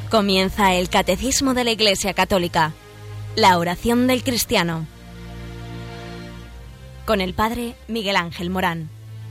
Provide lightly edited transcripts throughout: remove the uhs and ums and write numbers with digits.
Comienza el Catecismo de la Iglesia Católica, la oración del cristiano, con el Padre Miguel Ángel Morán.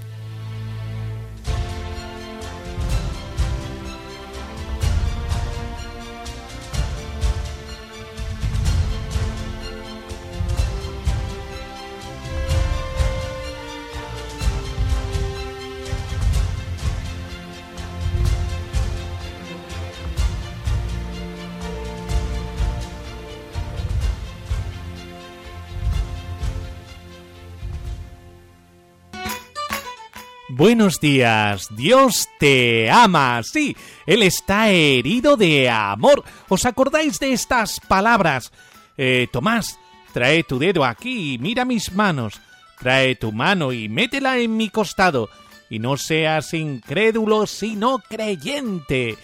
Buenos días, Dios te ama, sí, Él está herido de amor. ¿Os acordáis de estas palabras? Tomás, trae tu dedo aquí y mira mis manos. Trae tu mano y métela en mi costado. Y no seas incrédulo, sino creyente.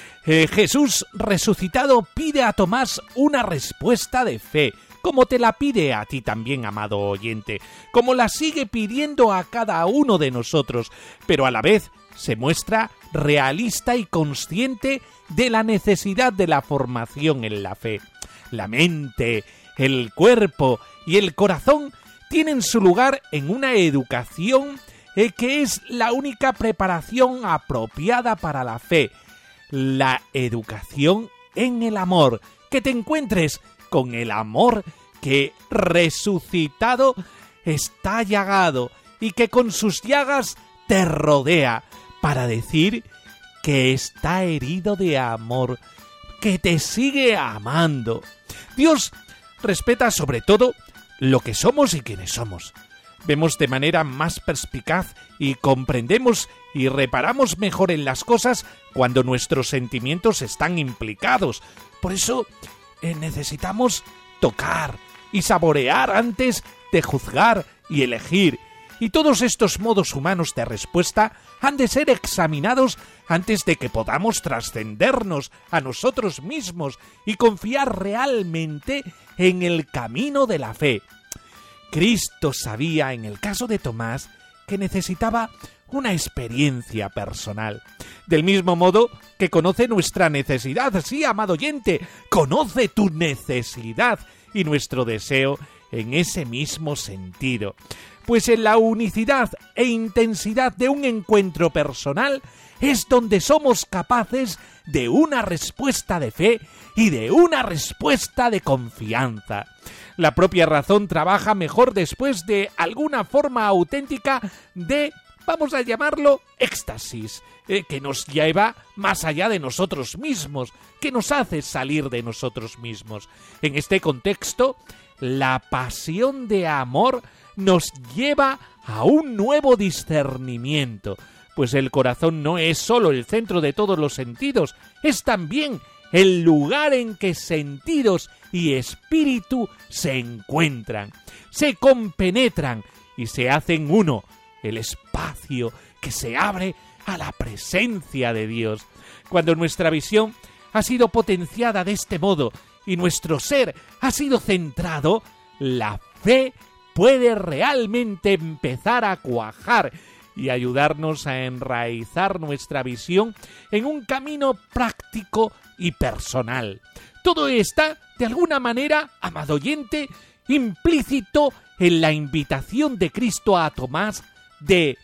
Jesús resucitado pide a Tomás una respuesta de fe, como te la pide a ti también, amado oyente, como la sigue pidiendo a cada uno de nosotros, pero a la vez se muestra realista y consciente de la necesidad de la formación en la fe. La mente, el cuerpo y el corazón tienen su lugar en una educación que es la única preparación apropiada para la fe, la educación en el amor, que te encuentres con el amor que resucitado está llagado y que con sus llagas te rodea para decir que está herido de amor, que te sigue amando. Dios respeta sobre todo lo que somos y quienes somos. Vemos de manera más perspicaz y comprendemos y reparamos mejor en las cosas cuando nuestros sentimientos están implicados. Por eso necesitamos tocar y saborear antes de juzgar y elegir. Y todos estos modos humanos de respuesta han de ser examinados antes de que podamos trascendernos a nosotros mismos y confiar realmente en el camino de la fe. Cristo sabía, en el caso de Tomás, que necesitaba una experiencia personal. Del mismo modo que conoce nuestra necesidad. Sí, amado oyente, conoce tu necesidad y nuestro deseo en ese mismo sentido. Pues en la unicidad e intensidad de un encuentro personal es donde somos capaces de una respuesta de fe y de una respuesta de confianza. La propia razón trabaja mejor después de alguna forma auténtica de, vamos a llamarlo, éxtasis, que nos lleva más allá de nosotros mismos, que nos hace salir de nosotros mismos. En este contexto, la pasión de amor nos lleva a un nuevo discernimiento, pues el corazón no es solo el centro de todos los sentidos, es también el lugar en que sentidos y espíritu se encuentran, se compenetran y se hacen uno, el espacio que se abre a la presencia de Dios. Cuando nuestra visión ha sido potenciada de este modo y nuestro ser ha sido centrado, la fe puede realmente empezar a cuajar y ayudarnos a enraizar nuestra visión en un camino práctico y personal. Todo está, de alguna manera, amado oyente, implícito en la invitación de Cristo a Tomás de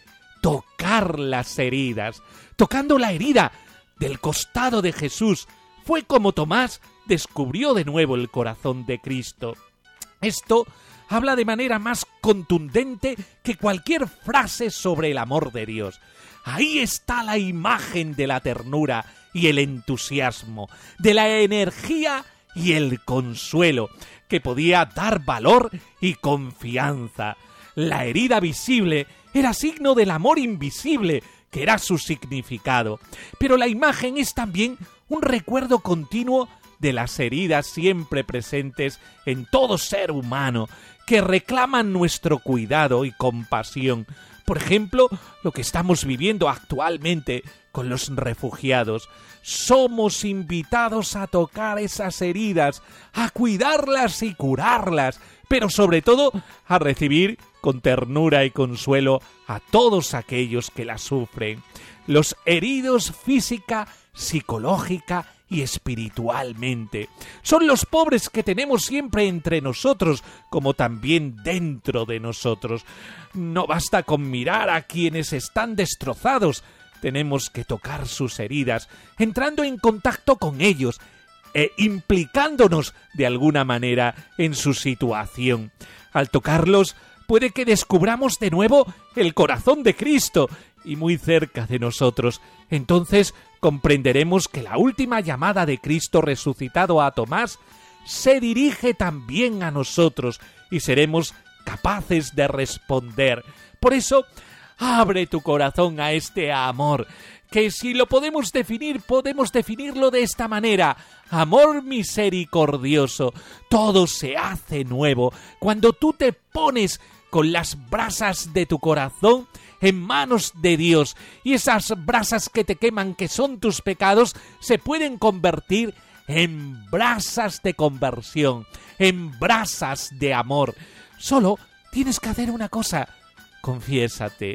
tocar las heridas. Tocando la herida del costado de Jesús, fue como Tomás descubrió de nuevo el corazón de Cristo. Esto habla de manera más contundente que cualquier frase sobre el amor de Dios. Ahí está la imagen de la ternura y el entusiasmo, de la energía y el consuelo, que podía dar valor y confianza. La herida visible era signo del amor invisible, que era su significado. Pero la imagen es también un recuerdo continuo de las heridas siempre presentes en todo ser humano, que reclaman nuestro cuidado y compasión. Por ejemplo, lo que estamos viviendo actualmente con los refugiados. Somos invitados a tocar esas heridas, a cuidarlas y curarlas, pero sobre todo a recibir con ternura y consuelo a todos aquellos que la sufren. Los heridos física, psicológica y espiritualmente. Son los pobres que tenemos siempre entre nosotros, como también dentro de nosotros. No basta con mirar a quienes están destrozados, tenemos que tocar sus heridas, entrando en contacto con ellos e implicándonos de alguna manera en su situación. Al tocarlos, puede que descubramos de nuevo el corazón de Cristo y muy cerca de nosotros. Entonces comprenderemos que la última llamada de Cristo resucitado a Tomás se dirige también a nosotros y seremos capaces de responder. Por eso, abre tu corazón a este amor, que si lo podemos definirlo de esta manera: amor misericordioso. Todo se hace nuevo cuando tú te pones con las brasas de tu corazón en manos de Dios, y esas brasas que te queman, que son tus pecados, se pueden convertir en brasas de conversión, en brasas de amor. Solo tienes que hacer una cosa: confiésate,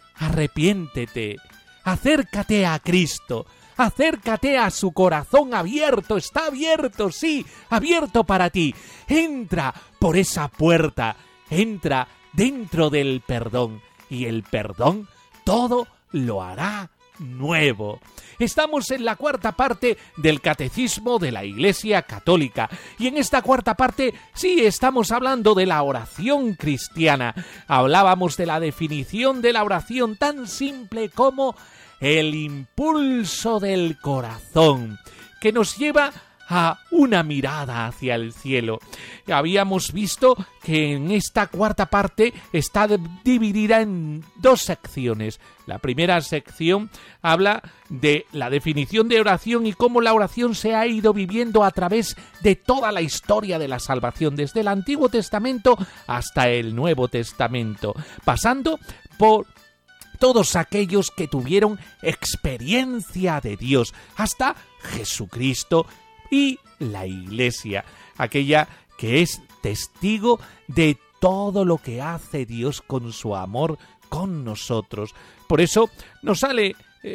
arrepiéntete, acércate a Cristo, acércate a su corazón abierto. Está abierto, sí, abierto para ti. Entra por esa puerta, entra dentro del perdón, y el perdón todo lo hará nuevo. Estamos en la cuarta parte del Catecismo de la Iglesia Católica, y en esta cuarta parte sí estamos hablando de la oración cristiana. Hablábamos de la definición de la oración tan simple como el impulso del corazón, que nos lleva a una mirada hacia el cielo. Habíamos visto que en esta cuarta parte está dividida en dos secciones. La primera sección habla de la definición de oración y cómo la oración se ha ido viviendo a través de toda la historia de la salvación, desde el Antiguo Testamento hasta el Nuevo Testamento, pasando por todos aquellos que tuvieron experiencia de Dios, hasta Jesucristo y la Iglesia, aquella que es testigo de todo lo que hace Dios con su amor con nosotros. Por eso nos sale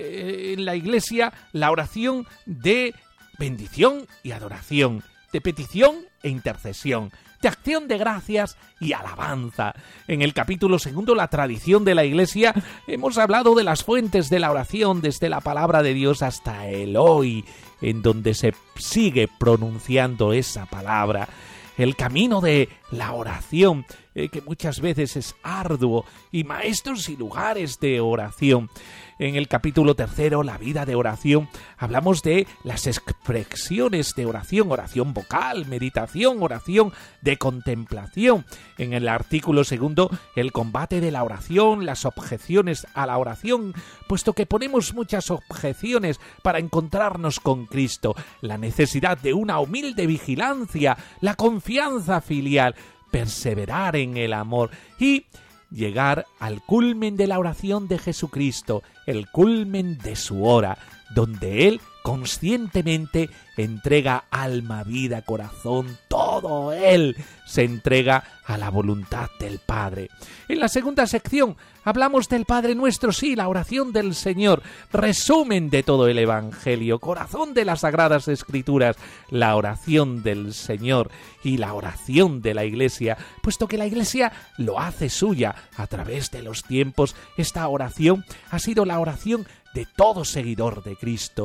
en la Iglesia la oración de bendición y adoración, de petición e intercesión, de acción de gracias y alabanza. En el capítulo 2, la tradición de la Iglesia, hemos hablado de las fuentes de la oración, desde la palabra de Dios hasta el hoy, en donde se sigue pronunciando esa palabra. El camino de la oración, que muchas veces es arduo, y maestros y lugares de oración. En el capítulo 3, la vida de oración, hablamos de las expresiones de oración: oración vocal, meditación, oración de contemplación. En el artículo 2, el combate de la oración, las objeciones a la oración, puesto que ponemos muchas objeciones para encontrarnos con Cristo, la necesidad de una humilde vigilancia, la confianza filial, perseverar en el amor y llegar al culmen de la oración de Jesucristo, el culmen de su hora, donde Él conscientemente entrega alma, vida, corazón, todo Él se entrega a la voluntad del Padre. En la segunda sección hablamos del Padre Nuestro, sí, la oración del Señor, resumen de todo el Evangelio, corazón de las Sagradas Escrituras, la oración del Señor y la oración de la Iglesia, puesto que la Iglesia lo hace suya a través de los tiempos. Esta oración ha sido la oración de todo seguidor de Cristo.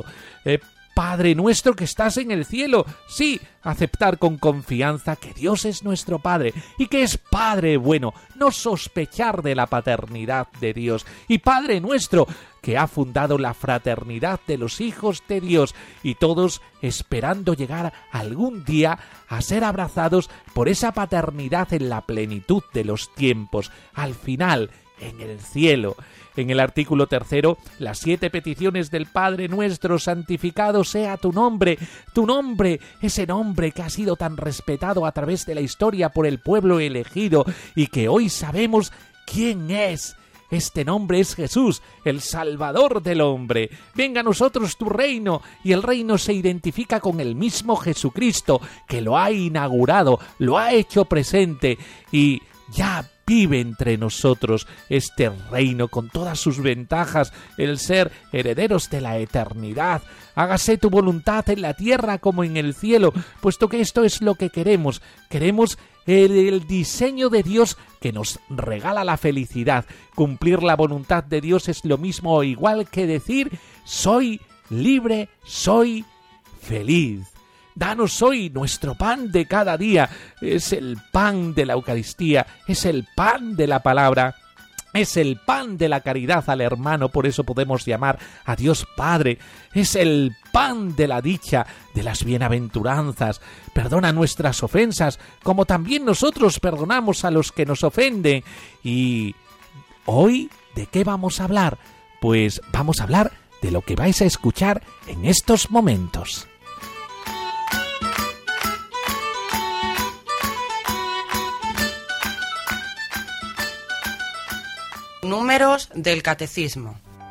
Padre nuestro que estás en el cielo, sí, aceptar con confianza que Dios es nuestro Padre y que es Padre bueno, no sospechar de la paternidad de Dios. Y Padre nuestro que ha fundado la fraternidad de los hijos de Dios, y todos esperando llegar algún día a ser abrazados por esa paternidad en la plenitud de los tiempos, al final, en el cielo. En el artículo 3, las 7 peticiones del Padre Nuestro: santificado sea tu nombre, ese nombre que ha sido tan respetado a través de la historia por el pueblo elegido y que hoy sabemos quién es. Este nombre es Jesús, el Salvador del hombre. Venga a nosotros tu reino, y el reino se identifica con el mismo Jesucristo, que lo ha inaugurado, lo ha hecho presente, y ya vive entre nosotros este reino con todas sus ventajas, el ser herederos de la eternidad. Hágase tu voluntad en la tierra como en el cielo, puesto que esto es lo que queremos. Queremos el diseño de Dios que nos regala la felicidad. Cumplir la voluntad de Dios es lo mismo o igual que decir: soy libre, soy feliz. Danos hoy nuestro pan de cada día. Es el pan de la Eucaristía, es el pan de la palabra, es el pan de la caridad al hermano, por eso podemos llamar a Dios Padre. Es el pan de la dicha, de las bienaventuranzas. Perdona nuestras ofensas, como también nosotros perdonamos a los que nos ofenden. Y hoy, ¿de qué vamos a hablar? Pues vamos a hablar de lo que vais a escuchar en estos momentos. Números del Catecismo.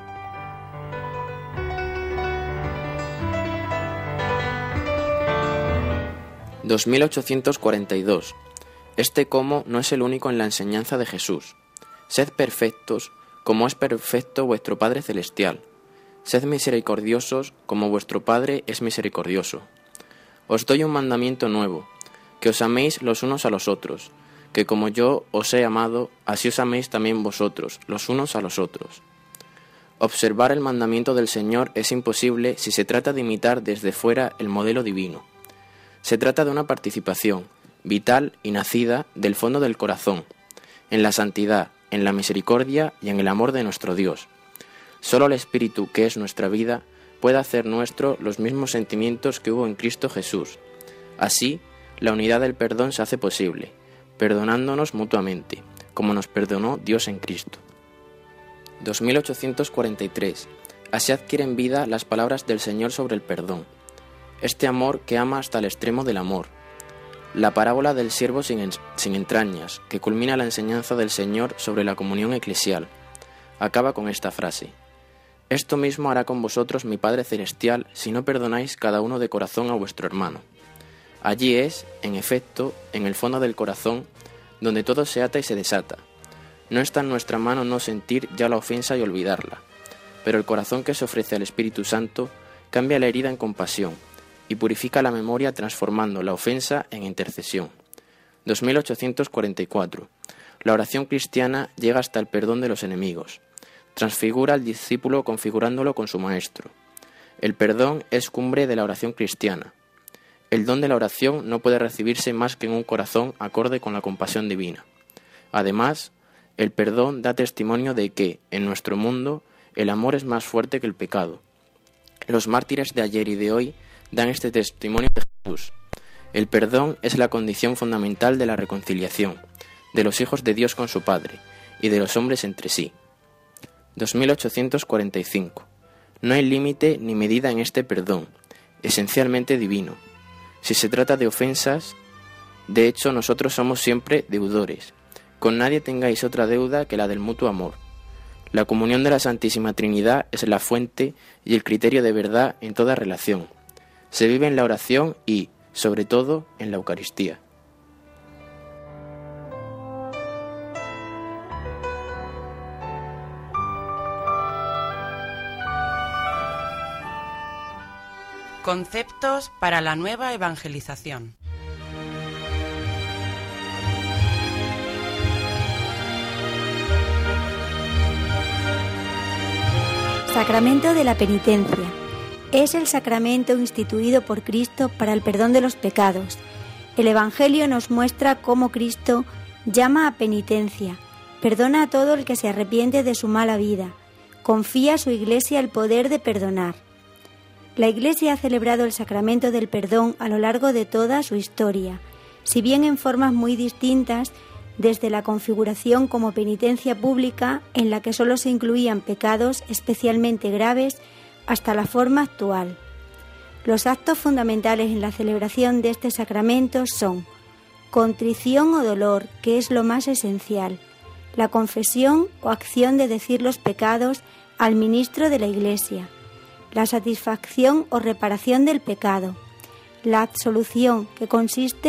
(2842). Este cómo no es el único en la enseñanza de Jesús. Sed perfectos, como es perfecto vuestro Padre Celestial. Sed misericordiosos, como vuestro Padre es misericordioso. Os doy un mandamiento nuevo, que os améis los unos a los otros, que como yo os he amado, así os améis también vosotros, los unos a los otros. Observar el mandamiento del Señor es imposible si se trata de imitar desde fuera el modelo divino. Se trata de una participación vital y nacida del fondo del corazón, en la santidad, en la misericordia y en el amor de nuestro Dios. Solo el Espíritu, que es nuestra vida, puede hacer nuestro los mismos sentimientos que hubo en Cristo Jesús. Así, la unidad del perdón se hace posible, perdonándonos mutuamente, como nos perdonó Dios en Cristo. 2843. Así adquieren vida las palabras del Señor sobre el perdón. Este amor que ama hasta el extremo del amor. La parábola del siervo sin entrañas, que culmina la enseñanza del Señor sobre la comunión eclesial, acaba con esta frase: esto mismo hará con vosotros mi Padre Celestial si no perdonáis cada uno de corazón a vuestro hermano. Allí es, en efecto, en el fondo del corazón, donde todo se ata y se desata. No está en nuestra mano no sentir ya la ofensa y olvidarla, pero el corazón que se ofrece al Espíritu Santo cambia la herida en compasión y purifica la memoria transformando la ofensa en intercesión. 2844. La oración cristiana llega hasta el perdón de los enemigos. Transfigura al discípulo configurándolo con su maestro. El perdón es cumbre de la oración cristiana. El don de la oración no puede recibirse más que en un corazón acorde con la compasión divina. Además, el perdón da testimonio de que, en nuestro mundo, el amor es más fuerte que el pecado. Los mártires de ayer y de hoy dan este testimonio de Jesús. El perdón es la condición fundamental de la reconciliación, de los hijos de Dios con su Padre, y de los hombres entre sí. 2845. No hay límite ni medida en este perdón, esencialmente divino. Si se trata de ofensas, de hecho nosotros somos siempre deudores. Con nadie tengáis otra deuda que la del mutuo amor. La comunión de la Santísima Trinidad es la fuente y el criterio de verdad en toda relación. Se vive en la oración y, sobre todo, en la Eucaristía. Conceptos para la nueva evangelización. Sacramento de la penitencia. Es el sacramento instituido por Cristo para el perdón de los pecados. El Evangelio nos muestra cómo Cristo llama a penitencia, perdona a todo el que se arrepiente de su mala vida, confía a su Iglesia el poder de perdonar. La Iglesia ha celebrado el sacramento del perdón a lo largo de toda su historia, si bien en formas muy distintas, desde la configuración como penitencia pública, en la que solo se incluían pecados especialmente graves, hasta la forma actual. Los actos fundamentales en la celebración de este sacramento son contrición o dolor, que es lo más esencial, la confesión o acción de decir los pecados al ministro de la Iglesia, la satisfacción o reparación del pecado, la absolución, que consiste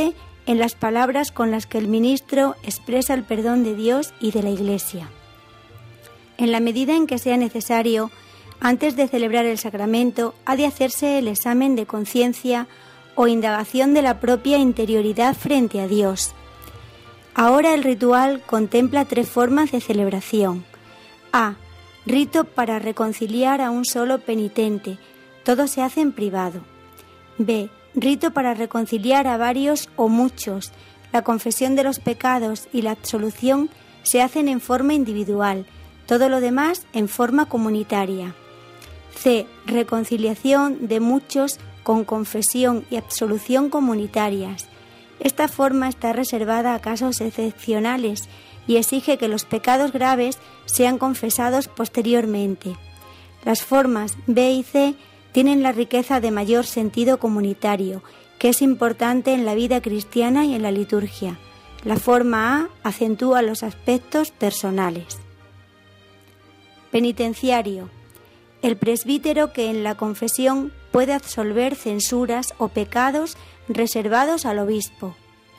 en las palabras con las que el ministro expresa el perdón de Dios y de la Iglesia. En la medida en que sea necesario, antes de celebrar el sacramento, ha de hacerse el examen de conciencia o indagación de la propia interioridad frente a Dios. Ahora el ritual contempla 3 formas de celebración. A. Rito para reconciliar a un solo penitente. Todo se hace en privado. B. Rito para reconciliar a varios o muchos. La confesión de los pecados y la absolución se hacen en forma individual. Todo lo demás en forma comunitaria. C. Reconciliación de muchos con confesión y absolución comunitarias. Esta forma está reservada a casos excepcionales y exige que los pecados graves sean confesados posteriormente. Las formas B y C tienen la riqueza de mayor sentido comunitario, que es importante en la vida cristiana y en la liturgia. La forma A acentúa los aspectos personales. Penitenciario. El presbítero que en la confesión puede absolver censuras o pecados reservados al obispo.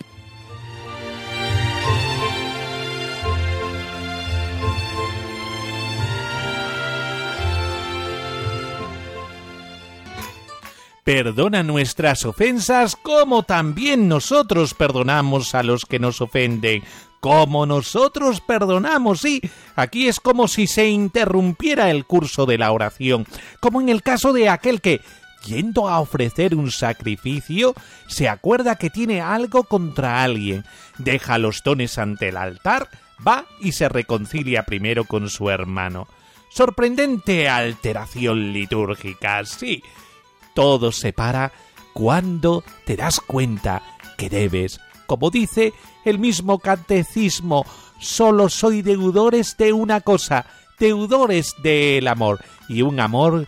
Perdona nuestras ofensas como también nosotros perdonamos a los que nos ofenden. Como nosotros perdonamos, sí. Aquí es como si se interrumpiera el curso de la oración, como en el caso de aquel que, yendo a ofrecer un sacrificio, se acuerda que tiene algo contra alguien, deja los dones ante el altar, va y se reconcilia primero con su hermano. Sorprendente alteración litúrgica, sí. Todo se para cuando te das cuenta que debes, como dice el mismo catecismo, solo soy deudores de una cosa, deudores del amor, y un amor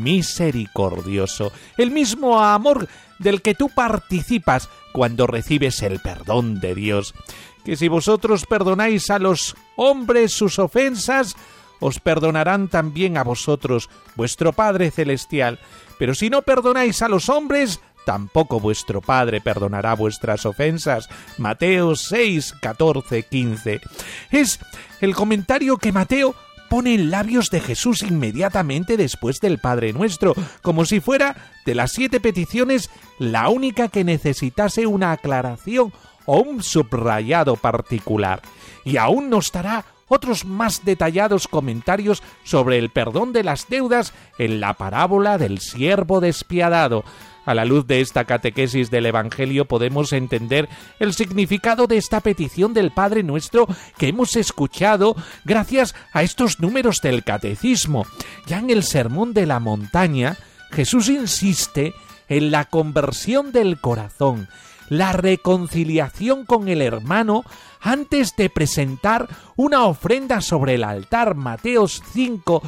misericordioso, el mismo amor del que tú participas cuando recibes el perdón de Dios. Que si vosotros perdonáis a los hombres sus ofensas, os perdonarán también a vosotros vuestro Padre Celestial. Pero si no perdonáis a los hombres, tampoco vuestro Padre perdonará vuestras ofensas. Mateo 6, 14, 15. Es el comentario que Mateo pone en labios de Jesús inmediatamente después del Padre Nuestro, como si fuera de las 7 peticiones la única que necesitase una aclaración o un subrayado particular. Y aún nos dará otros más detallados comentarios sobre el perdón de las deudas en la parábola del siervo despiadado. A la luz de esta catequesis del Evangelio podemos entender el significado de esta petición del Padre Nuestro que hemos escuchado gracias a estos números del Catecismo. Ya en el Sermón de la Montaña, Jesús insiste en la conversión del corazón, la reconciliación con el hermano antes de presentar una ofrenda sobre el altar. Mateo 5,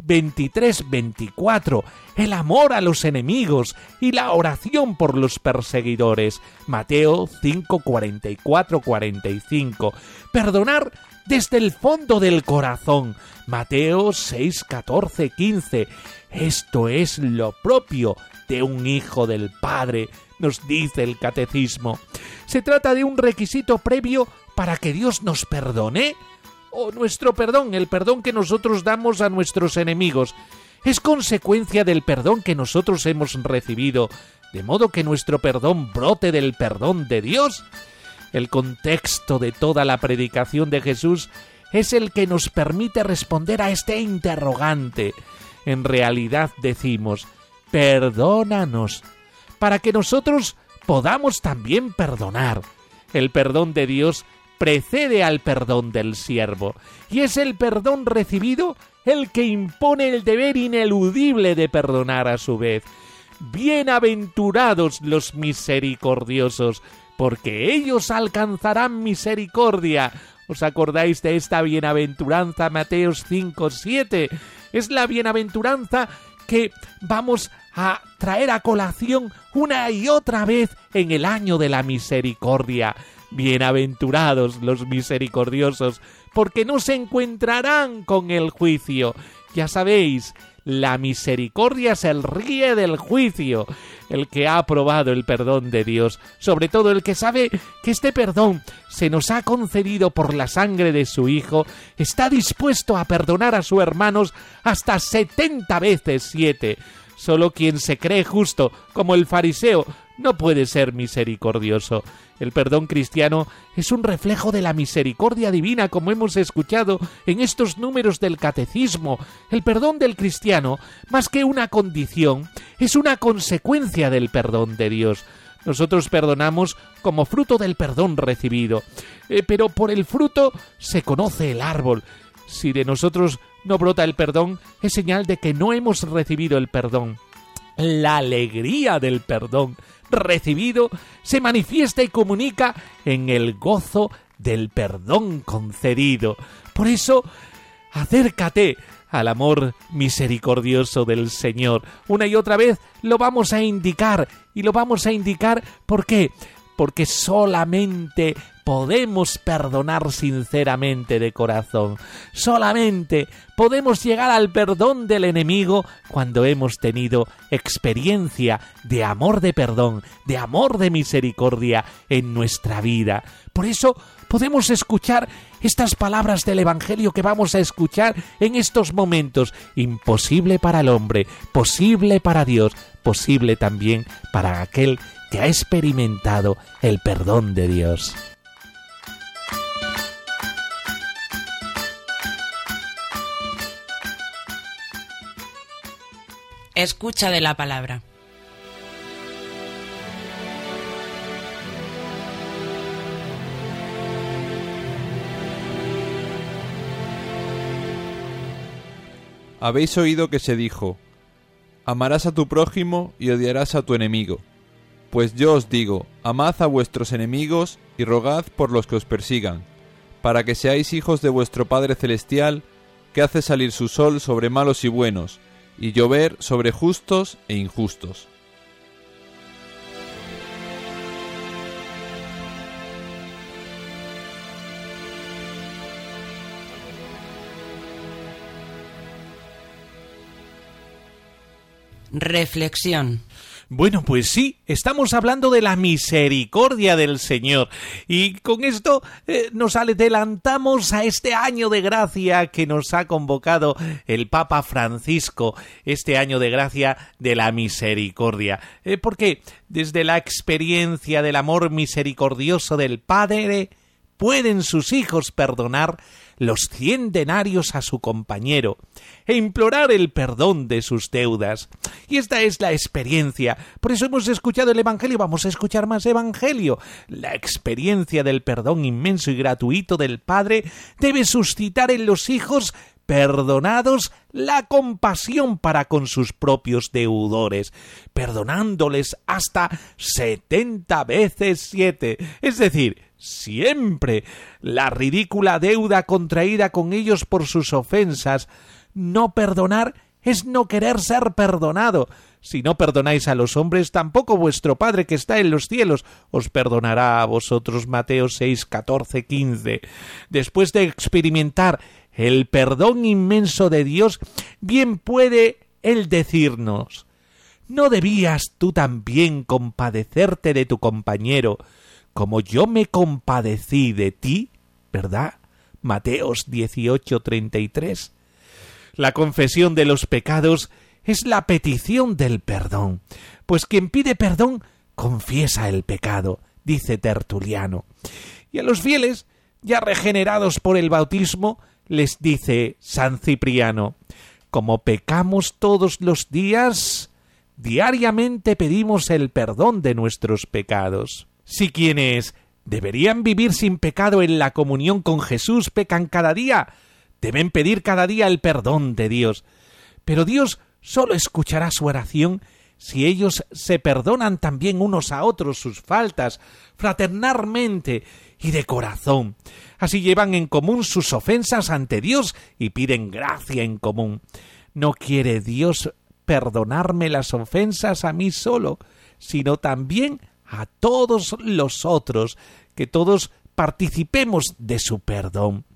23, 24, el amor a los enemigos y la oración por los perseguidores. Mateo 5, 44, 45, perdonar desde el fondo del corazón. Mateo 6, 14, 15, esto es lo propio de un hijo del Padre, nos dice el Catecismo. ¿Se trata de un requisito previo para que Dios nos perdone? ¿O nuestro perdón, el perdón que nosotros damos a nuestros enemigos, es consecuencia del perdón que nosotros hemos recibido, de modo que nuestro perdón brote del perdón de Dios? El contexto de toda la predicación de Jesús es el que nos permite responder a este interrogante. En realidad decimos, perdónanos, para que nosotros podamos también perdonar. El perdón de Dios precede al perdón del siervo, y es el perdón recibido el que impone el deber ineludible de perdonar a su vez. Bienaventurados los misericordiosos, porque ellos alcanzarán misericordia. ¿Os acordáis de esta bienaventuranza? Mateo 5, 7. Es la bienaventuranza que vamos a traer a colación una y otra vez en el año de la misericordia. Bienaventurados los misericordiosos, porque no se encontrarán con el juicio. Ya sabéis, la misericordia se ríe del juicio. El que ha aprobado el perdón de Dios, sobre todo el que sabe que este perdón se nos ha concedido por la sangre de su Hijo, está dispuesto a perdonar a sus hermanos hasta 70 veces 7. Solo quien se cree justo, como el fariseo, no puede ser misericordioso. El perdón cristiano es un reflejo de la misericordia divina, como hemos escuchado en estos números del Catecismo. El perdón del cristiano, más que una condición, es una consecuencia del perdón de Dios. Nosotros perdonamos como fruto del perdón recibido, pero por el fruto se conoce el árbol. Si de nosotros no brota el perdón, es señal de que no hemos recibido el perdón. La alegría del perdón recibido se manifiesta y comunica en el gozo del perdón concedido. Por eso, acércate al amor misericordioso del Señor. Una y otra vez lo vamos a indicar, y lo vamos a indicar ¿por qué? Porque solamente podemos perdonar sinceramente de corazón. Solamente podemos llegar al perdón del enemigo cuando hemos tenido experiencia de amor de perdón, de amor de misericordia en nuestra vida. Por eso podemos escuchar estas palabras del Evangelio que vamos a escuchar en estos momentos. Imposible para el hombre, posible para Dios, posible también para aquel que ha experimentado el perdón de Dios. Escucha de la palabra. Habéis oído que se dijo: amarás a tu prójimo y odiarás a tu enemigo. Pues yo os digo, amad a vuestros enemigos y rogad por los que os persigan, para que seáis hijos de vuestro Padre Celestial, que hace salir su sol sobre malos y buenos, y llover sobre justos e injustos. Reflexión. Bueno, pues sí, estamos hablando de la misericordia del Señor, y con esto nos adelantamos a este año de gracia que nos ha convocado el Papa Francisco, este año de gracia de la misericordia, porque desde la experiencia del amor misericordioso del Padre, pueden sus hijos perdonar los 100 denarios a su compañero e implorar el perdón de sus deudas. Y esta es la experiencia. Por eso hemos escuchado el Evangelio, vamos a escuchar más Evangelio. La experiencia del perdón inmenso y gratuito del Padre debe suscitar en los hijos perdonados la compasión para con sus propios deudores, perdonándoles hasta 70 veces 7, es decir, siempre. La ridícula deuda contraída con ellos por sus ofensas. No perdonar es no querer ser perdonado. Si no perdonáis a los hombres, tampoco vuestro Padre que está en los cielos os perdonará a vosotros. Mateo 6, 14, 15. Después de experimentar el perdón inmenso de Dios, bien puede Él decirnos: ¿no debías tú también compadecerte de tu compañero, como yo me compadecí de ti? ¿Verdad? Mateos 18, 33. La confesión de los pecados es la petición del perdón, pues quien pide perdón confiesa el pecado, dice Tertuliano. Y a los fieles, ya regenerados por el bautismo, les dice San Cipriano: como pecamos todos los días, diariamente pedimos el perdón de nuestros pecados. Si quienes deberían vivir sin pecado en la comunión con Jesús pecan cada día, deben pedir cada día el perdón de Dios. Pero Dios solo escuchará su oración si ellos se perdonan también unos a otros sus faltas, fraternalmente y de corazón. Así llevan en común sus ofensas ante Dios y piden gracia en común. No quiere Dios perdonarme las ofensas a mí solo, sino también a todos los otros, que todos participemos de su perdón.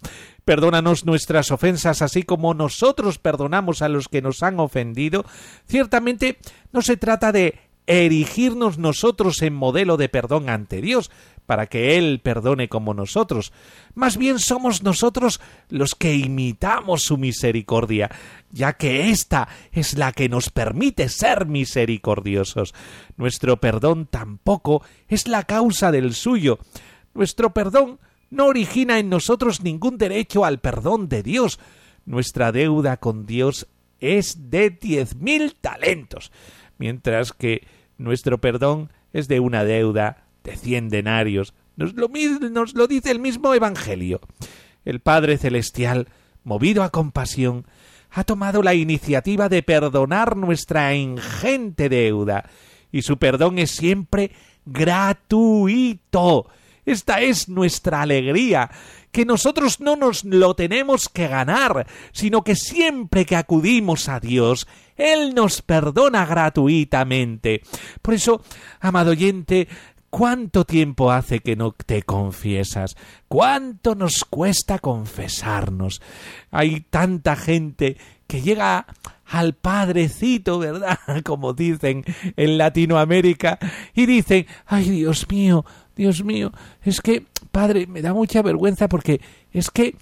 perdónanos nuestras ofensas así como nosotros perdonamos a los que nos han ofendido, ciertamente no se trata de erigirnos nosotros en modelo de perdón ante Dios, para que Él perdone como nosotros. Más bien somos nosotros los que imitamos su misericordia, ya que ésta es la que nos permite ser misericordiosos. Nuestro perdón tampoco es la causa del suyo. Nuestro perdón no origina en nosotros ningún derecho al perdón de Dios. Nuestra deuda con Dios es de 10.000 talentos, mientras que nuestro perdón es de una deuda de 100 denarios. Nos lo dice el mismo Evangelio. El Padre Celestial, movido a compasión, ha tomado la iniciativa de perdonar nuestra ingente deuda, y su perdón es siempre gratuito. Esta es nuestra alegría, que nosotros no nos lo tenemos que ganar, sino que siempre que acudimos a Dios, Él nos perdona gratuitamente. Por eso, amado oyente, ¿cuánto tiempo hace que no te confiesas? ¿Cuánto nos cuesta confesarnos? Hay tanta gente que llega al Padrecito, ¿verdad? Como dicen en Latinoamérica, y dicen, ¡ay, Dios mío, es que, Padre, me da mucha vergüenza porque es que,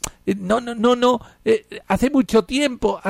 hace mucho tiempo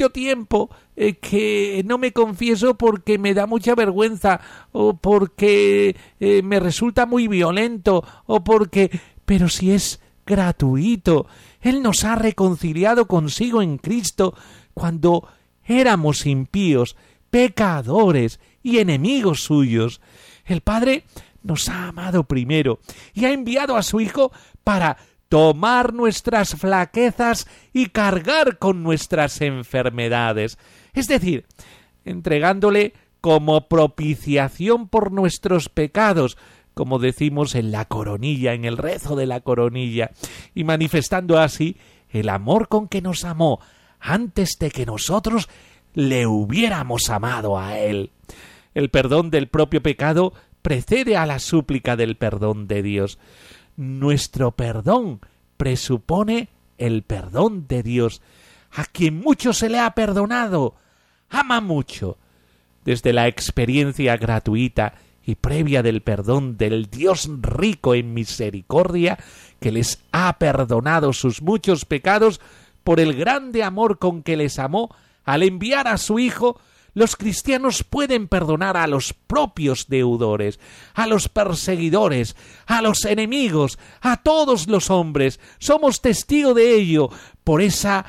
que no me confieso porque me da mucha vergüenza, o porque me resulta muy violento, o porque... Pero si es gratuito, Él nos ha reconciliado consigo en Cristo cuando éramos impíos, pecadores y enemigos suyos. El Padre nos ha amado primero y ha enviado a su Hijo para tomar nuestras flaquezas y cargar con nuestras enfermedades, es decir, entregándole como propiciación por nuestros pecados, como decimos en la coronilla, en el rezo de la coronilla, y manifestando así el amor con que nos amó antes de que nosotros le hubiéramos amado a Él. El perdón del propio pecado precede a la súplica del perdón de Dios. Nuestro perdón presupone el perdón de Dios. A quien mucho se le ha perdonado, ama mucho. Desde la experiencia gratuita y previa del perdón del Dios rico en misericordia, que les ha perdonado sus muchos pecados por el grande amor con que les amó al enviar a su Hijo, los cristianos pueden perdonar a los propios deudores, a los perseguidores, a los enemigos, a todos los hombres. Somos testigos de ello por esa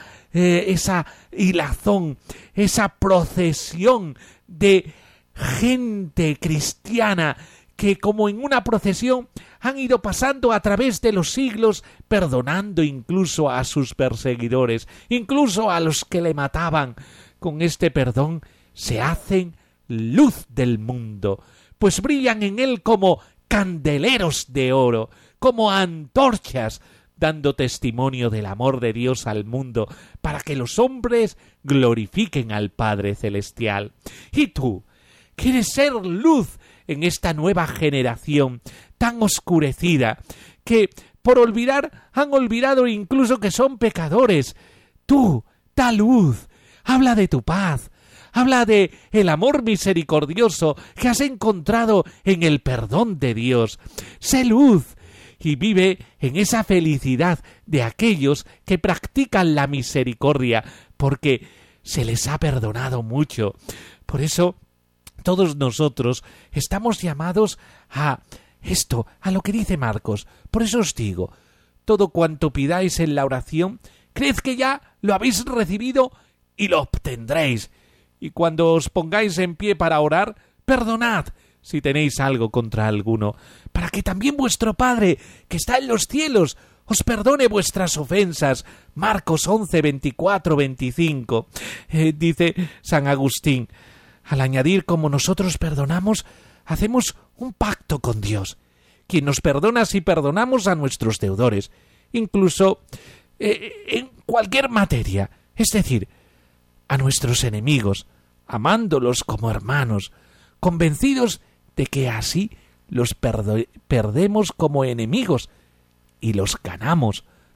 hilazón, esa procesión de gente cristiana que, como en una procesión, han ido pasando a través de los siglos, perdonando incluso a sus perseguidores, incluso a los que le mataban. Con este perdón se hacen luz del mundo, pues brillan en él como candeleros de oro, como antorchas, dando testimonio del amor de Dios al mundo, para que los hombres glorifiquen al Padre Celestial. ¿Y tú? ¿Quieres ser luz en esta nueva generación tan oscurecida, que por olvidar han olvidado incluso que son pecadores? Tú, da luz, habla de tu paz, habla de el amor misericordioso que has encontrado en el perdón de Dios. Sé luz y vive en esa felicidad de aquellos que practican la misericordia, porque se les ha perdonado mucho. Por eso, todos nosotros estamos llamados a esto, a lo que dice Marcos. Por eso os digo, todo cuanto pidáis en la oración, creed que ya lo habéis recibido y lo obtendréis. Y cuando os pongáis en pie para orar, perdonad si tenéis algo contra alguno, para que también vuestro Padre, que está en los cielos, os perdone vuestras ofensas. Marcos 11, 24, 25. Dice San Agustín, al añadir como nosotros perdonamos, hacemos un pacto con Dios, quien nos perdona si perdonamos a nuestros deudores, incluso en cualquier materia, es decir, a nuestros enemigos, amándolos como hermanos, convencidos de que así los perdemos como enemigos y los ganamos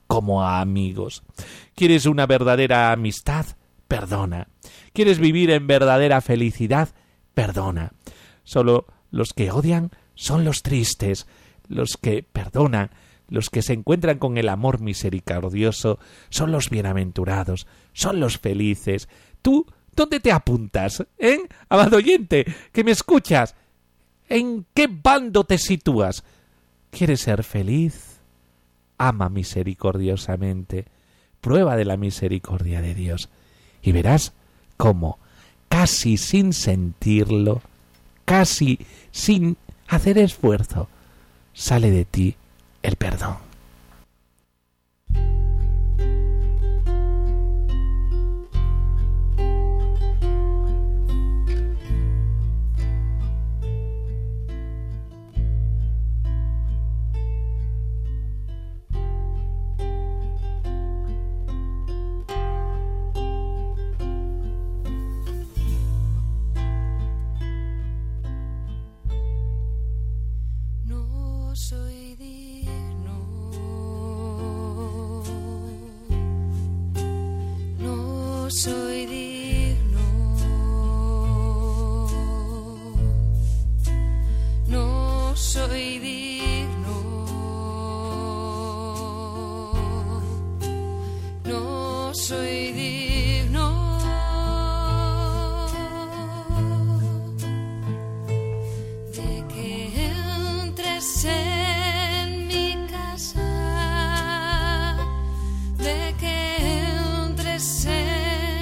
como a amigos. ¿Quieres una verdadera amistad? Perdona. ¿Quieres vivir en verdadera felicidad? Perdona. Solo los que odian son los tristes. Los que perdonan, los que se encuentran con el amor misericordioso, son los bienaventurados, son los felices. ¿Tú dónde te apuntas? Amado oyente, que me escuchas. ¿En qué bando te sitúas? ¿Quieres ser feliz? Ama misericordiosamente. Prueba de la misericordia de Dios. Y verás cómo, casi sin sentirlo, casi sin hacer esfuerzo, sale de ti el perdón. Soy digno, no soy digno, no soy digno de que entres en mi casa, de que entres en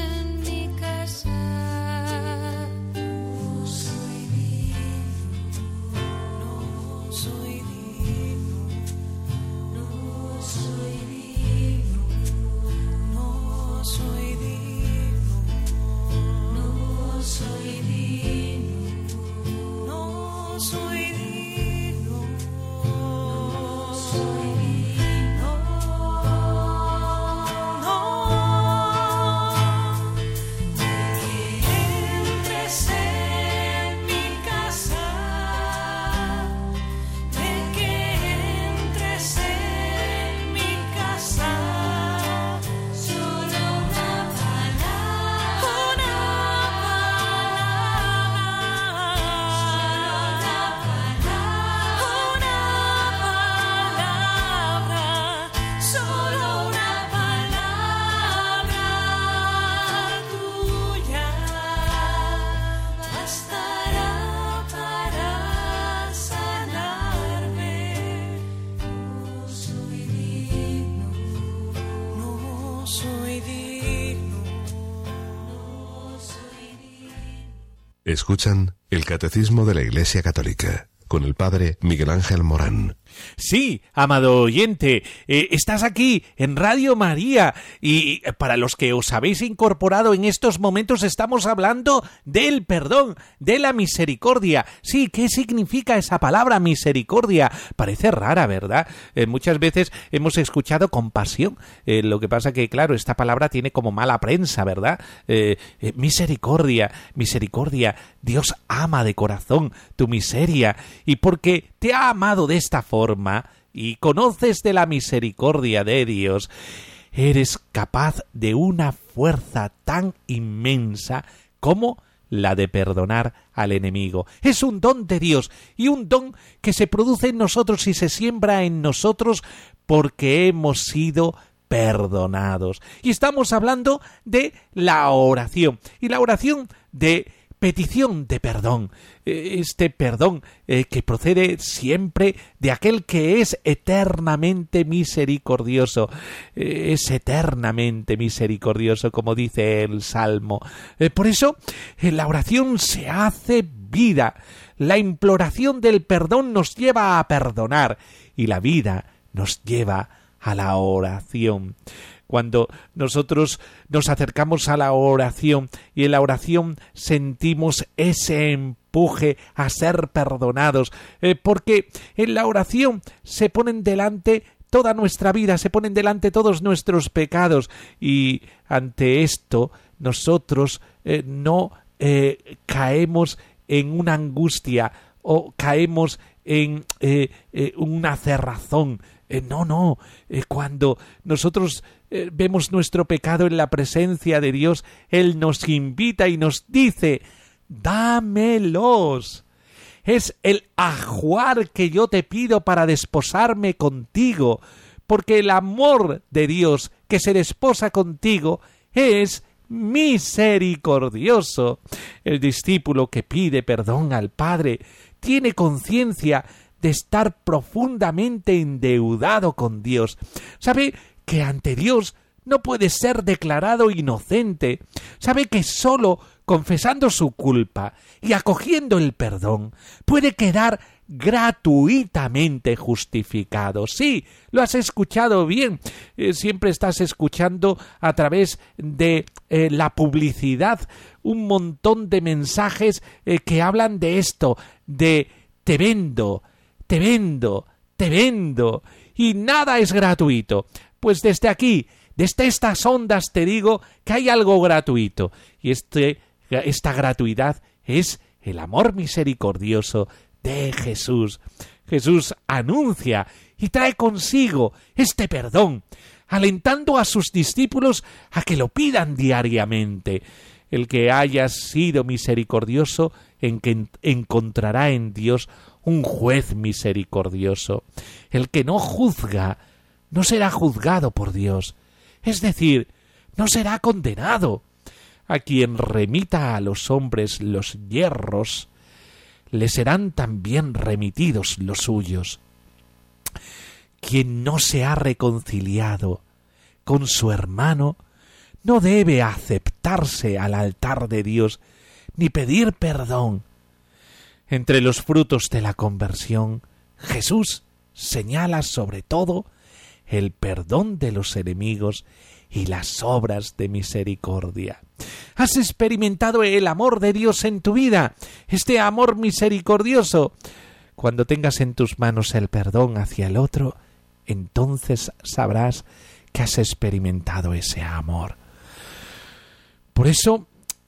Escuchan el Catecismo de la Iglesia Católica con el Padre Miguel Ángel Morán. Sí, amado oyente, estás aquí en Radio María y para los que os habéis incorporado en estos momentos estamos hablando del perdón, de la misericordia. Sí, ¿qué significa esa palabra misericordia? Parece rara, ¿verdad? Muchas veces hemos escuchado compasión, lo que pasa que, claro, esta palabra tiene como mala prensa, ¿verdad? Misericordia, misericordia, Dios ama de corazón tu miseria y porque te ha amado de esta forma y conoces de la misericordia de Dios, eres capaz de una fuerza tan inmensa como la de perdonar al enemigo. Es un don de Dios y un don que se produce en nosotros y se siembra en nosotros porque hemos sido perdonados. Y estamos hablando de la oración y la oración de petición de perdón, este perdón que procede siempre de aquel que es eternamente misericordioso, es eternamente misericordioso, como dice el Salmo. Por eso la oración se hace vida, la imploración del perdón nos lleva a perdonar y la vida nos lleva a la oración. Cuando nosotros nos acercamos a la oración y en la oración sentimos ese empuje a ser perdonados, porque en la oración se ponen delante toda nuestra vida, se ponen delante todos nuestros pecados y ante esto nosotros no caemos en una angustia o caemos en una cerrazón No. Cuando nosotros vemos nuestro pecado en la presencia de Dios, Él nos invita y nos dice: dámelos. Es el ajuar que yo te pido para desposarme contigo, porque el amor de Dios que se desposa contigo es misericordioso. El discípulo que pide perdón al Padre tiene conciencia de estar profundamente endeudado con Dios. Sabe que ante Dios no puede ser declarado inocente. Sabe que sólo confesando su culpa y acogiendo el perdón puede quedar gratuitamente justificado. Sí, lo has escuchado bien. Siempre estás escuchando a través de la publicidad un montón de mensajes que hablan de esto, de te vendo, y nada es gratuito. Pues desde aquí, desde estas ondas te digo que hay algo gratuito, y esta gratuidad es el amor misericordioso de Jesús. Jesús anuncia y trae consigo este perdón, alentando a sus discípulos a que lo pidan diariamente. El que haya sido misericordioso encontrará en Dios un juez misericordioso. El que no juzga no será juzgado por Dios, es decir, no será condenado. A quien remita a los hombres los yerros, le serán también remitidos los suyos. Quien no se ha reconciliado con su hermano no debe aceptarse al altar de Dios ni pedir perdón. Entre los frutos de la conversión, Jesús señala sobre todo el perdón de los enemigos y las obras de misericordia. ¿Has experimentado el amor de Dios en tu vida? Este amor misericordioso. Cuando tengas en tus manos el perdón hacia el otro, entonces sabrás que has experimentado ese amor. Por eso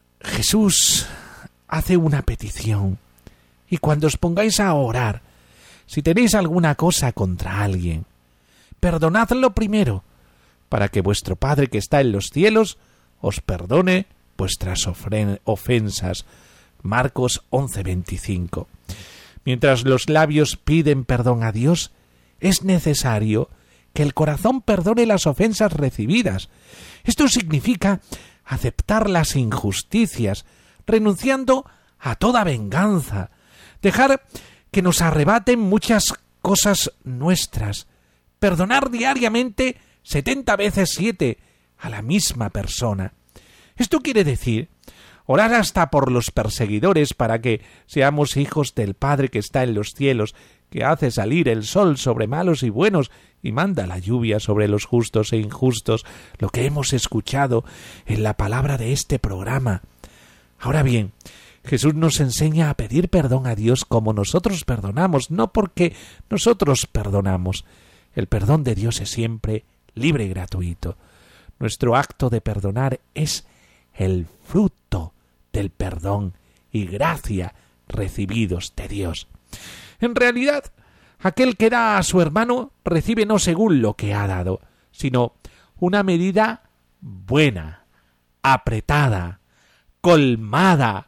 Jesús hace una petición, y cuando os pongáis a orar, si tenéis alguna cosa contra alguien, perdonadlo primero, para que vuestro Padre que está en los cielos os perdone vuestras ofensas. Marcos 11:25. Mientras los labios piden perdón a Dios, es necesario que el corazón perdone las ofensas recibidas. Esto significa aceptar las injusticias, renunciando a toda venganza, dejar que nos arrebaten muchas cosas nuestras, perdonar diariamente 70 veces 7 a la misma persona. Esto quiere decir orar hasta por los perseguidores para que seamos hijos del Padre que está en los cielos, que hace salir el sol sobre malos y buenos y manda la lluvia sobre los justos e injustos, lo que hemos escuchado en la palabra de este programa. Ahora bien, Jesús nos enseña a pedir perdón a Dios como nosotros perdonamos, no porque nosotros perdonamos. El perdón de Dios es siempre libre y gratuito. Nuestro acto de perdonar es el fruto del perdón y gracia recibidos de Dios. En realidad, aquel que da a su hermano recibe no según lo que ha dado, sino una medida buena, apretada, colmada,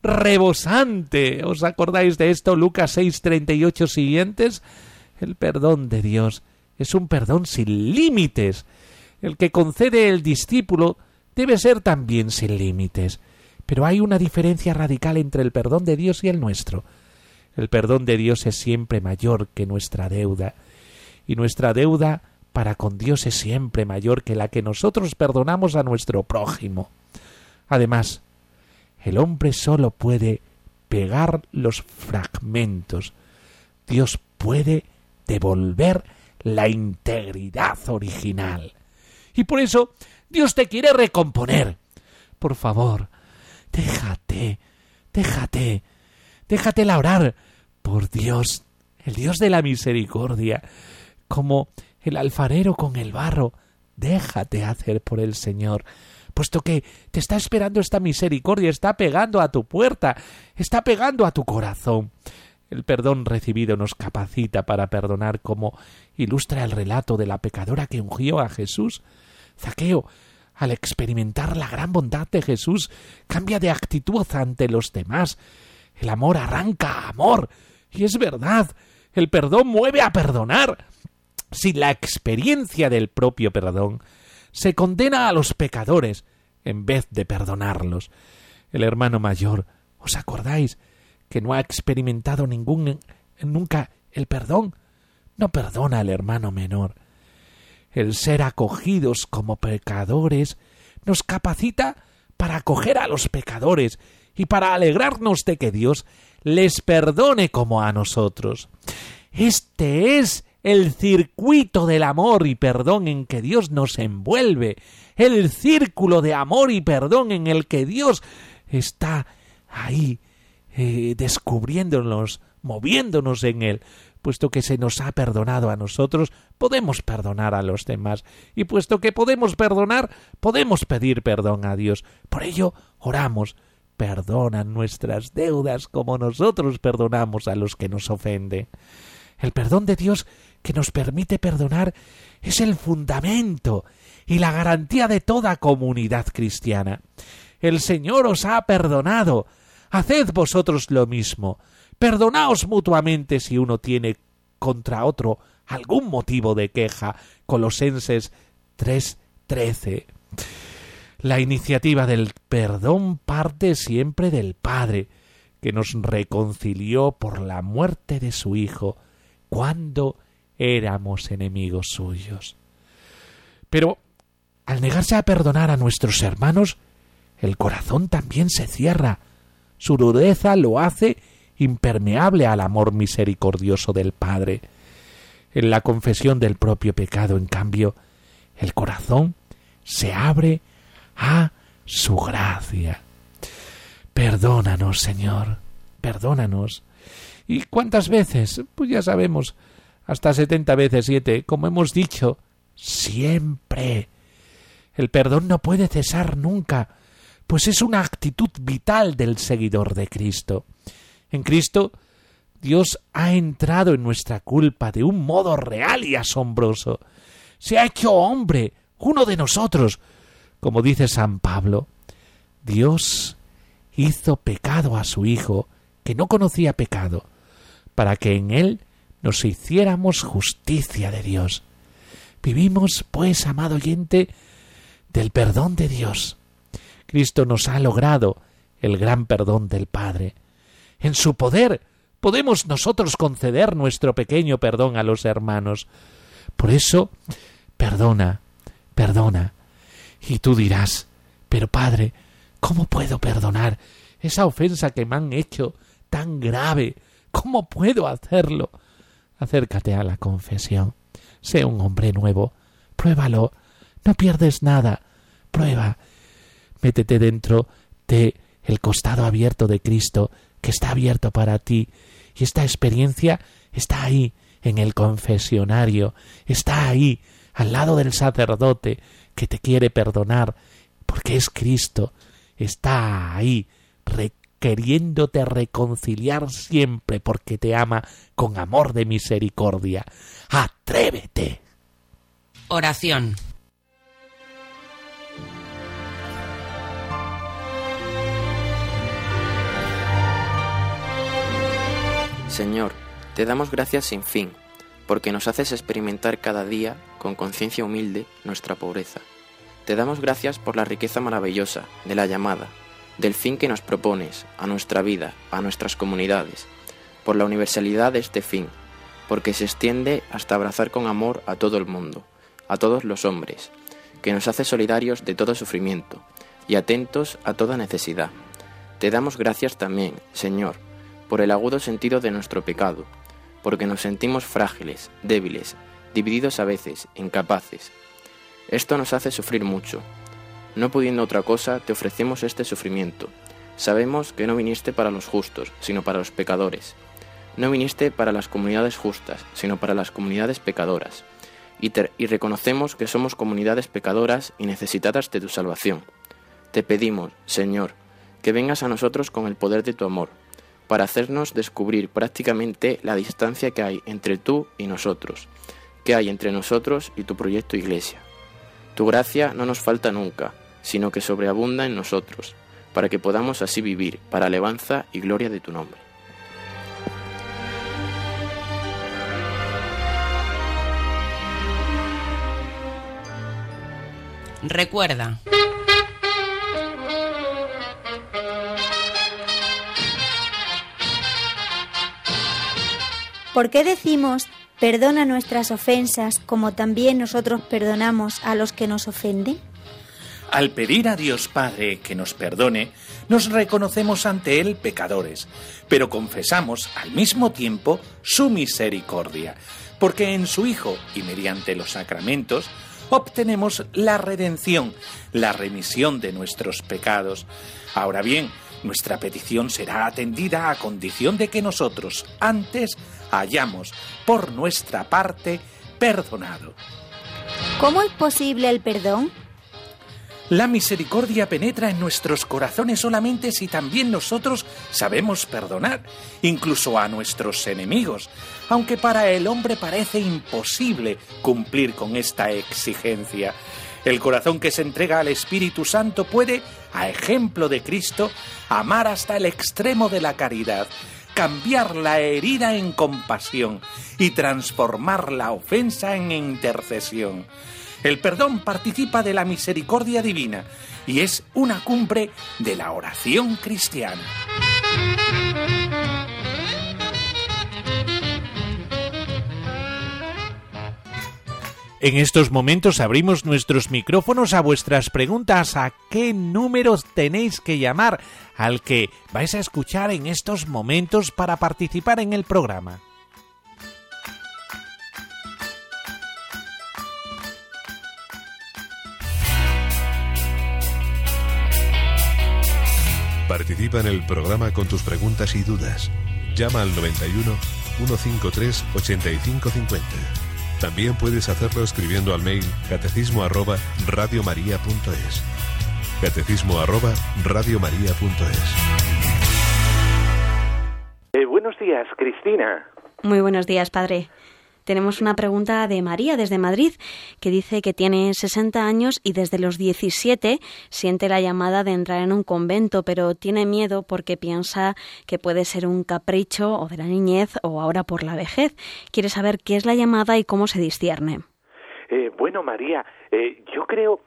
rebosante. ¿Os acordáis de esto? Lucas 6:38 siguientes. El perdón de Dios es un perdón sin límites. El que concede el discípulo debe ser también sin límites. Pero hay una diferencia radical entre el perdón de Dios y el nuestro. El perdón de Dios es siempre mayor que nuestra deuda, y nuestra deuda para con Dios es siempre mayor que la que nosotros perdonamos a nuestro prójimo. Además, el hombre solo puede pegar los fragmentos. Dios puede devolver la integridad original. Y por eso Dios te quiere recomponer. Por favor, déjatela orar por Dios, el Dios de la misericordia, como el alfarero con el barro. Déjate hacer por el Señor, puesto que te está esperando esta misericordia, está pegando a tu puerta, está pegando a tu corazón. El perdón recibido nos capacita para perdonar, como ilustra el relato de la pecadora que ungió a Jesús. Zaqueo, al experimentar la gran bondad de Jesús, cambia de actitud ante los demás. El amor arranca a amor. Y es verdad, el perdón mueve a perdonar. Sin la experiencia del propio perdón, se condena a los pecadores en vez de perdonarlos. El hermano mayor, ¿os acordáis? Que no ha experimentado nunca el perdón, no perdona al hermano menor. El ser acogidos como pecadores nos capacita para acoger a los pecadores y para alegrarnos de que Dios les perdone como a nosotros. Este es el circuito del amor y perdón en que Dios nos envuelve, el círculo de amor y perdón en el que Dios está ahí, descubriéndonos, moviéndonos en él. Puesto que se nos ha perdonado a nosotros, podemos perdonar a los demás. Y puesto que podemos perdonar, podemos pedir perdón a Dios. Por ello, oramos: perdona nuestras deudas como nosotros perdonamos a los que nos ofenden. El perdón de Dios que nos permite perdonar es el fundamento y la garantía de toda comunidad cristiana. El Señor os ha perdonado. Haced vosotros lo mismo. Perdonaos mutuamente si uno tiene contra otro algún motivo de queja. Colosenses 3:13. La iniciativa del perdón parte siempre del Padre, que nos reconcilió por la muerte de su Hijo, cuando éramos enemigos suyos. Pero, al negarse a perdonar a nuestros hermanos, el corazón también se cierra. Su dureza lo hace impermeable al amor misericordioso del Padre. En la confesión del propio pecado, en cambio, el corazón se abre a su gracia. Perdónanos, Señor, perdónanos. ¿Y cuántas veces? Pues ya sabemos, hasta 70 veces 7, como hemos dicho, siempre. El perdón no puede cesar nunca, pues es una actitud vital del seguidor de Cristo. En Cristo, Dios ha entrado en nuestra culpa de un modo real y asombroso. Se ha hecho hombre, uno de nosotros. Como dice San Pablo, Dios hizo pecado a su Hijo, que no conocía pecado, para que en él nos hiciéramos justicia de Dios. Vivimos, pues, amado oyente, del perdón de Dios. Cristo nos ha logrado el gran perdón del Padre. En su poder podemos nosotros conceder nuestro pequeño perdón a los hermanos. Por eso, perdona, perdona. Y tú dirás: pero Padre, ¿cómo puedo perdonar esa ofensa que me han hecho tan grave? ¿Cómo puedo hacerlo? Acércate a la confesión. Sé un hombre nuevo. Pruébalo. No pierdes nada. Prueba. Métete dentro de el costado abierto de Cristo, que está abierto para ti. Y esta experiencia está ahí, en el confesionario. Está ahí, al lado del sacerdote, que te quiere perdonar, porque es Cristo. Está ahí, queriéndote reconciliar siempre, porque te ama con amor de misericordia. ¡Atrévete! Oración. Señor, te damos gracias sin fin, porque nos haces experimentar cada día, con conciencia humilde, nuestra pobreza. Te damos gracias por la riqueza maravillosa de la llamada, del fin que nos propones a nuestra vida, a nuestras comunidades, por la universalidad de este fin, porque se extiende hasta abrazar con amor a todo el mundo, a todos los hombres, que nos hace solidarios de todo sufrimiento y atentos a toda necesidad. Te damos gracias también, Señor, por el agudo sentido de nuestro pecado, porque nos sentimos frágiles, débiles, divididos a veces, incapaces. Esto nos hace sufrir mucho. No pudiendo otra cosa, te ofrecemos este sufrimiento. Sabemos que no viniste para los justos, sino para los pecadores. No viniste para las comunidades justas, sino para las comunidades pecadoras. Y reconocemos que somos comunidades pecadoras y necesitadas de tu salvación. Te pedimos, Señor, que vengas a nosotros con el poder de tu amor, para hacernos descubrir prácticamente la distancia que hay entre tú y nosotros, que hay entre nosotros y tu proyecto Iglesia. Tu gracia no nos falta nunca, sino que sobreabunda en nosotros, para que podamos así vivir para alabanza y gloria de tu nombre. Recuerda. ¿Por qué decimos, perdona nuestras ofensas como también nosotros perdonamos a los que nos ofenden? Al pedir a Dios Padre que nos perdone, nos reconocemos ante Él pecadores, pero confesamos al mismo tiempo su misericordia, porque en su Hijo y mediante los sacramentos obtenemos la redención, la remisión de nuestros pecados. Ahora bien, nuestra petición será atendida a condición de que nosotros antes hayamos, por nuestra parte, perdonado. ¿Cómo es posible el perdón? La misericordia penetra en nuestros corazones solamente si también nosotros sabemos perdonar, incluso a nuestros enemigos, aunque para el hombre parece imposible cumplir con esta exigencia. El corazón que se entrega al Espíritu Santo puede, a ejemplo de Cristo, amar hasta el extremo de la caridad, cambiar la herida en compasión y transformar la ofensa en intercesión. El perdón participa de la misericordia divina y es una cumbre de la oración cristiana. En estos momentos abrimos nuestros micrófonos a vuestras preguntas. ¿A qué números tenéis que llamar al que vais a escuchar en estos momentos para participar en el programa? Participa en el programa con tus preguntas y dudas. Llama al 91 153 8550. También puedes hacerlo escribiendo al mail catecismo@radiomaria.es. catecismo@radiomaria.es. Buenos días, Cristina. Muy buenos días, padre. Tenemos una pregunta de María desde Madrid, que dice que tiene 60 años y desde los 17 siente la llamada de entrar en un convento, pero tiene miedo porque piensa que puede ser un capricho o de la niñez o ahora por la vejez. Quiere saber qué es la llamada y cómo se discierne. Bueno, María, yo creo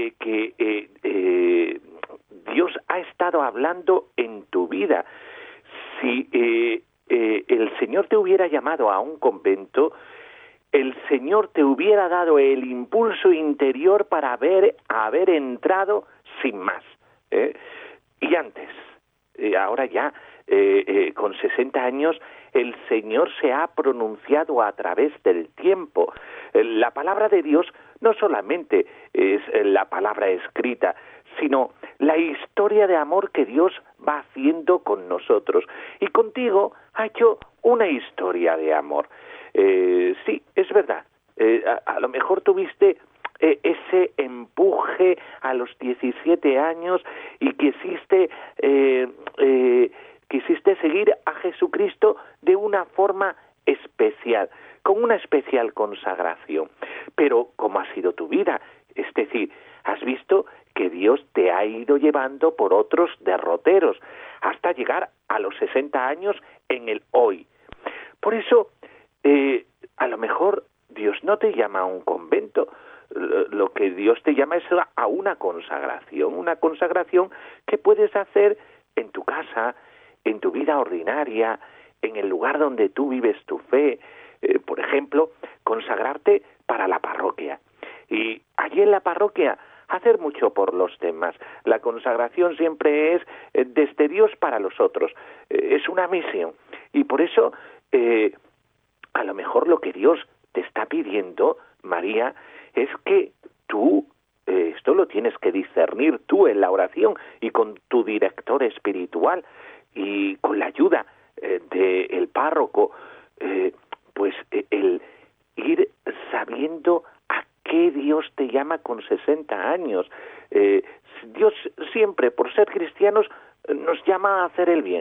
que Dios ha estado hablando en tu vida. Si el Señor te hubiera llamado a un convento, el Señor te hubiera dado el impulso interior para haber entrado sin más. Y antes, ahora ya, con 60 años, el Señor se ha pronunciado a través del tiempo. La palabra de Dios no solamente es la palabra escrita, sino la historia de amor que Dios va haciendo con nosotros. Y contigo ha hecho una historia de amor. Sí, es verdad. A lo mejor tuviste ese empuje a los 17 años y quisiste seguir a Jesucristo de una forma especial, con una especial consagración. Pero ¿cómo ha sido tu vida? Es decir, has visto que Dios te ha ido llevando por otros derroteros hasta llegar a los 60 años en el hoy. Por eso, a lo mejor Dios no te llama a un convento. Lo que Dios te llama es a una consagración que puedes hacer en tu casa, en tu vida ordinaria, en el lugar donde tú vives tu fe. Por ejemplo, consagrarte para la parroquia. Y allí en la parroquia hacer mucho por los demás. La consagración siempre es desde Dios para los otros. Es una misión. Y por eso, a lo mejor lo que Dios te está pidiendo, María, es que tú, esto lo tienes que discernir tú en la oración y con tu director espiritual y con la ayuda del párroco, pues el ir sabiendo a qué Dios te llama con 60 años. Dios siempre, por ser cristianos, nos llama a hacer el bien.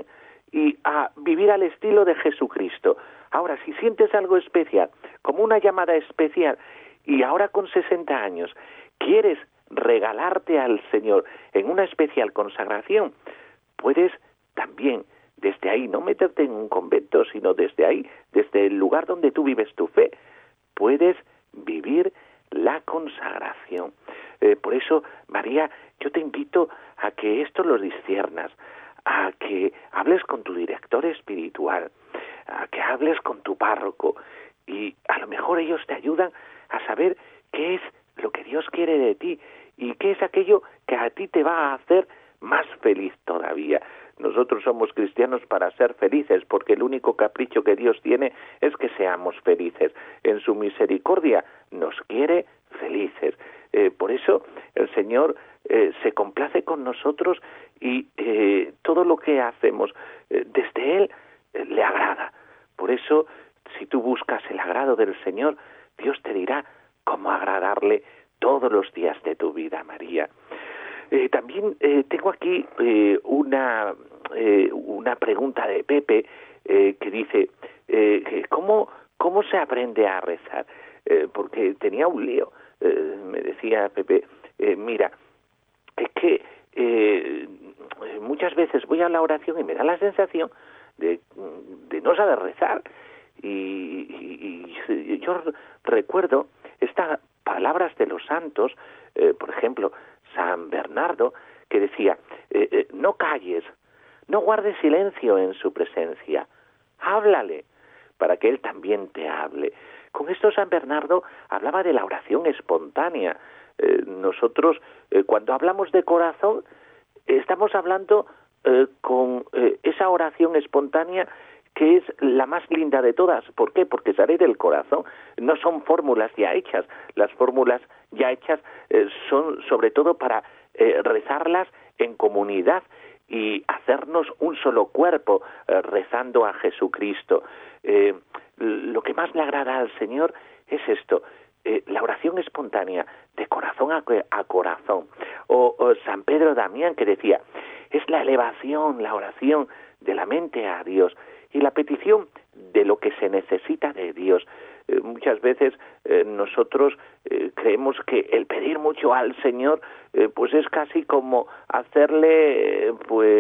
y a vivir al estilo de Jesucristo. Ahora, si sientes algo especial, como una llamada especial, y ahora con 60 años quieres regalarte al Señor en una especial consagración, puedes también desde ahí, no meterte en un convento, sino desde ahí, desde el lugar donde tú vives tu fe, puedes vivir la consagración. Por eso, María, yo te invito a que esto lo disciernas, a que hables con tu director espiritual, a que hables con tu párroco, y a lo mejor ellos te ayudan a saber qué es lo que Dios quiere de ti y qué es aquello que a ti te va a hacer más feliz todavía. Nosotros somos cristianos para ser felices, porque el único capricho que Dios tiene es que seamos felices. En su misericordia nos quiere felices. Por eso el Señor se complace con nosotros y todo lo que hacemos desde Él le agrada. Por eso, si tú buscas el agrado del Señor, Dios te dirá cómo agradarle todos los días de tu vida, María. También tengo aquí una pregunta de Pepe que dice, ¿cómo se aprende a rezar? Porque tenía un lío. Me decía Pepe, mira, es que muchas veces voy a la oración y me da la sensación de no saber rezar. Y yo recuerdo estas palabras de los santos, por ejemplo, San Bernardo, que decía, no calles, no guardes silencio en su presencia, háblale, para que él también te hable. Con esto San Bernardo hablaba de la oración espontánea. Nosotros, cuando hablamos de corazón, estamos hablando con esa oración espontánea que es la más linda de todas. ¿Por qué? Porque sale del corazón. No son fórmulas ya hechas. Las fórmulas ya hechas son sobre todo para rezarlas en comunidad y hacernos un solo cuerpo rezando a Jesucristo. Lo que más le agrada al Señor es esto, la oración espontánea, de corazón a corazón. O San Pedro Damián, que decía, es la elevación, la oración de la mente a Dios y la petición de lo que se necesita de Dios. Muchas veces nosotros creemos que el pedir mucho al Señor pues es casi como hacerle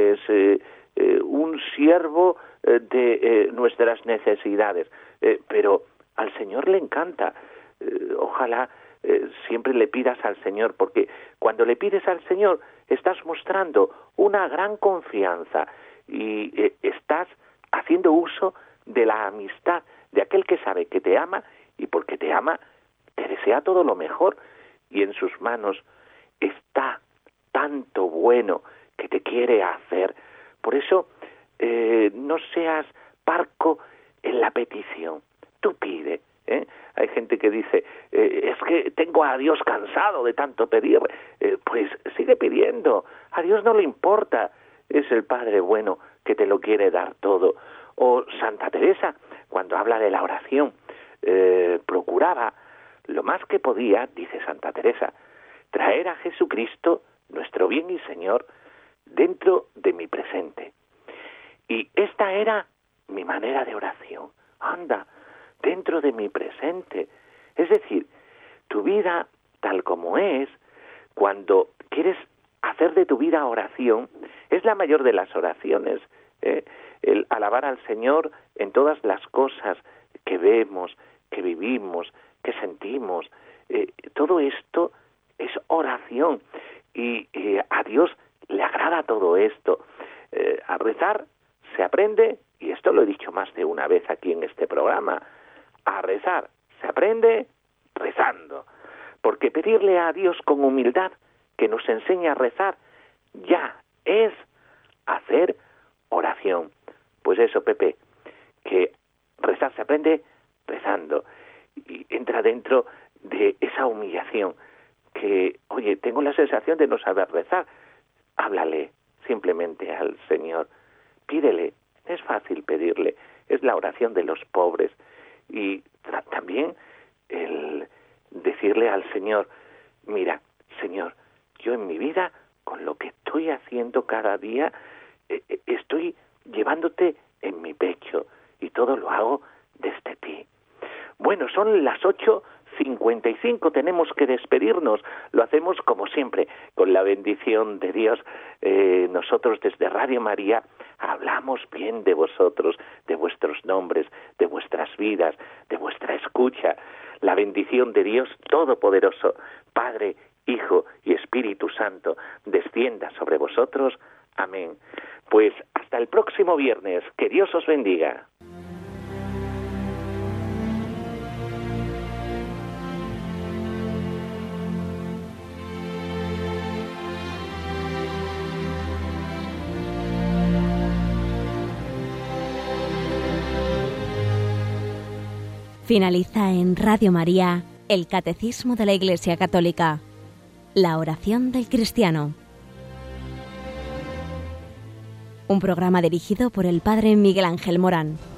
un siervo de nuestras necesidades, pero al Señor le encanta. Ojalá siempre le pidas al Señor, porque cuando le pides al Señor estás mostrando una gran confianza y estás haciendo uso de la amistad de aquel que sabe que te ama y porque te ama te desea todo lo mejor, y en sus manos está tanto bueno que te quiere hacer. Por eso no seas parco en la petición, tú pide. Hay gente que dice, es que tengo a Dios cansado de tanto pedir. Pues sigue pidiendo, a Dios no le importa, es el Padre bueno que te lo quiere dar todo. O Santa Teresa, cuando habla de la oración, procuraba lo más que podía, dice Santa Teresa, traer a Jesucristo, nuestro bien y Señor, dentro de mi presente. Y esta era mi manera de oración. Anda, dentro de mi presente. Es decir, tu vida tal como es, cuando quieres hacer de tu vida oración, es la mayor de las oraciones. El alabar al Señor en todas las cosas que vemos, que vivimos, que sentimos. Todo esto es oración y a Dios le agrada todo esto. A rezar se aprende, y esto lo he dicho más de una vez aquí en este programa, a rezar se aprende rezando, porque pedirle a Dios con humildad que nos enseñe a rezar ya es hacer oración. Pues eso, Pepe, que rezar se aprende rezando, y entra dentro de esa humillación que, oye, tengo la sensación de no saber rezar. Háblale simplemente al Señor, pídele, es fácil pedirle, es la oración de los pobres. Y también el decirle al Señor, mira, Señor, yo en mi vida, con lo que estoy haciendo cada día, estoy llevándote todo lo hago desde ti. Bueno, son las 8:55, tenemos que despedirnos. Lo hacemos como siempre, con la bendición de Dios. Nosotros desde Radio María hablamos bien de vosotros, de vuestros nombres, de vuestras vidas, de vuestra escucha. La bendición de Dios Todopoderoso, Padre, Hijo y Espíritu Santo, descienda sobre vosotros. Amén. Pues hasta el próximo viernes. Que Dios os bendiga. Finaliza en Radio María el Catecismo de la Iglesia Católica, la oración del cristiano. Un programa dirigido por el Padre Miguel Ángel Morán.